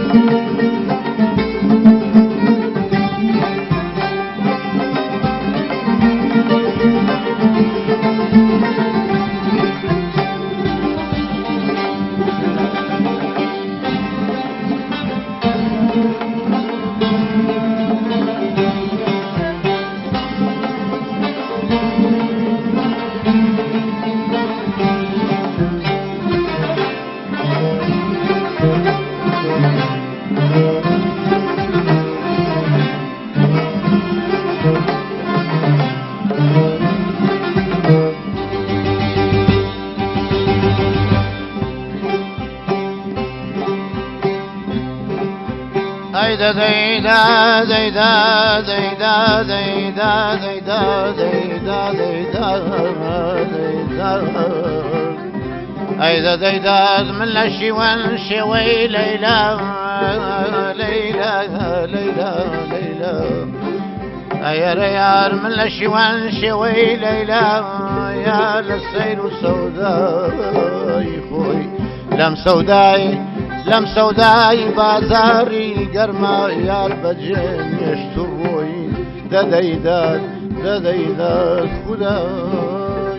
Zayda zayda zayda zayda zayda zayda zayda zayda zayda أيدا زيدا من الشوان شوي ليلى ليلى ليلى ليلى يا ريال من الشوان شوي ليلى يا للسيل سوداي خوي لم سوداي لم سوداي بازاري قرما يا البجن يشتروي دديدات دديدات خداي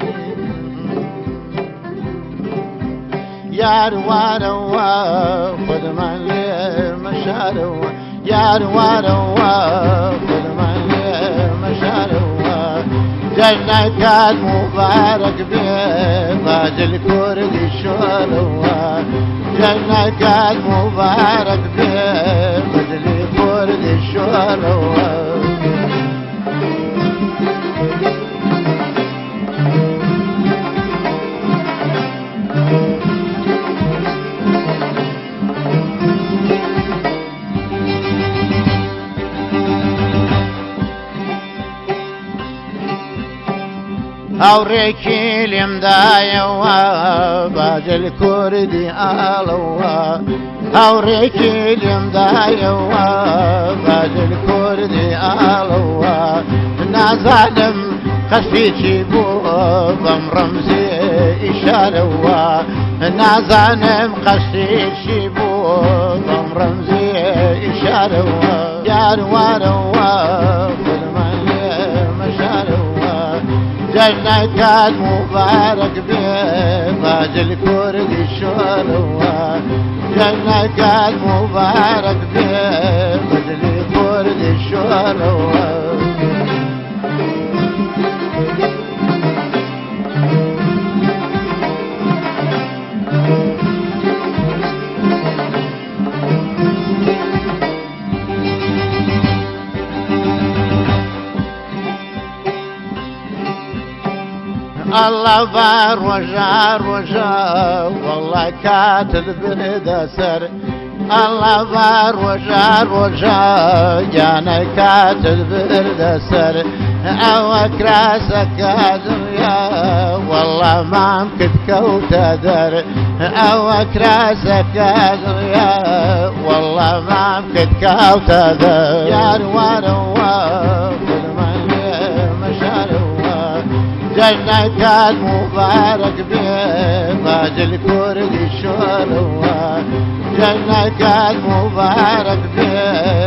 يا رواروا خذ من مشاروا يا رواروا خذ من مشاروا جنة كان مبارك بباج الكرد شوروا جنة كان مبارك بباج الكرد شوروا أوريكي اليمدايا باج الكردي آلوا أوريكي اليمدايا باج الكردي آلوا نازلم خشيتي بو بم رمزي إشاروا نازلم خشيتي بو بم رمزي إشاروا يا رواروا جنة كان مبارك بباج الكرد شوروا جنة كان مبارك بباج الكرد شوروا الله بار وجار وجار والله كاتب بدا سر الله بار وجار وجار جانا كاتب بدا سر او كراسك يا والله ما مكت كوتا در او كراسك يا والله ما مكت كوتا در يا رواروا جنة كان مبارك بباج الكرد شوروا جنة كان مبارك